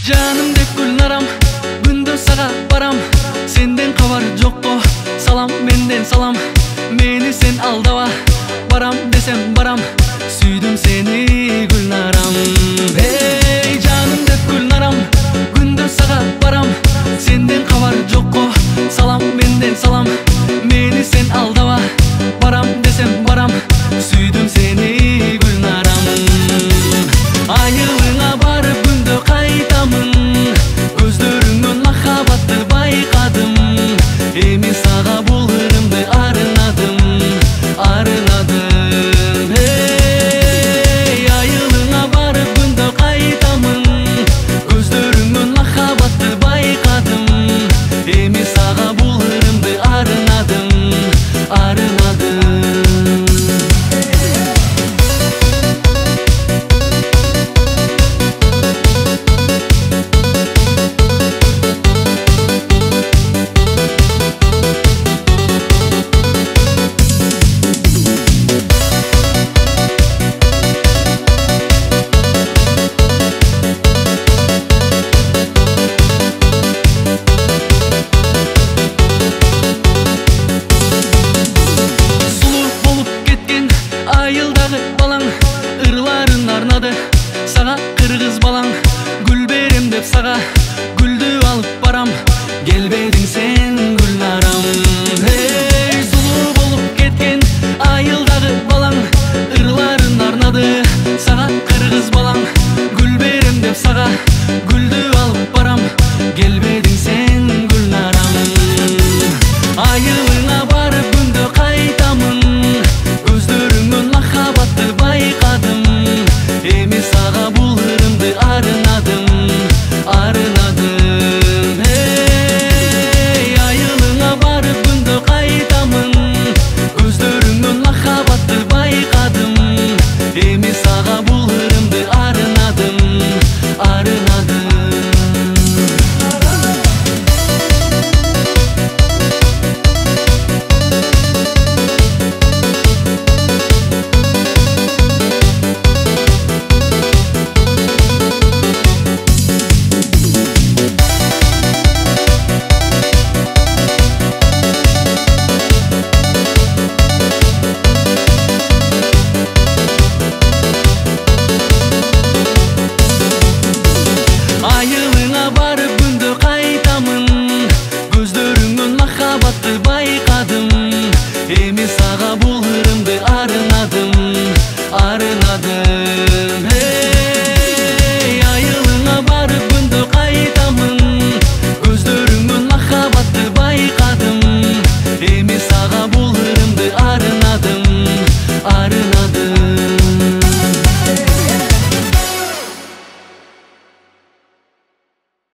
Жаным деп Гүлнарам, күндө сага барам. Сенден кабар жокко, салам менден салам. Мени сен алдаба, барам десем барам. Сүйдүм сени Гүлнарам. Эй, жаным деп Гүлнарам, күндө сага барам. Сенден кабар жокко, салам менден салам. Мени сен алдава, барам десем барам. Сүйдүм сени Гүлнарам. Айылыңа барып күндө кайтамын. Көздөрүңнөн махабатты байкадым. Эми сага бул ырымды арынадым, арынадым. Эй, айылыңа барып күндө кайтамын. Көздөрүңнөн махабатты байкадым. Эми сага бул ырымды арынадым, арынадым. Айылдагы балаң, ырларын арнады сага кыргыз балаң. Гүл берем деп сага гүлдү алып барам. Келбедиң сен Гүлнарам. Эй, сулуу болуп кеткен айылдагы балаң, ырларын арнады сага кыргыз балаң. Гүл берем деп сага гүлдү алып барам. Келбедиң сен Гүлнарам. Айылыңа барып күндө кайтамын. Көздөрүңнөн махабатты байкадым. Эми сага бул ырымды арынадым, арынадым. Эй, айылыңа барып күндө кайтамын. Көздөрүңнөн махабатты байкадым. Эми сага бул ырымды арынадым, арынадым. Ayılыңа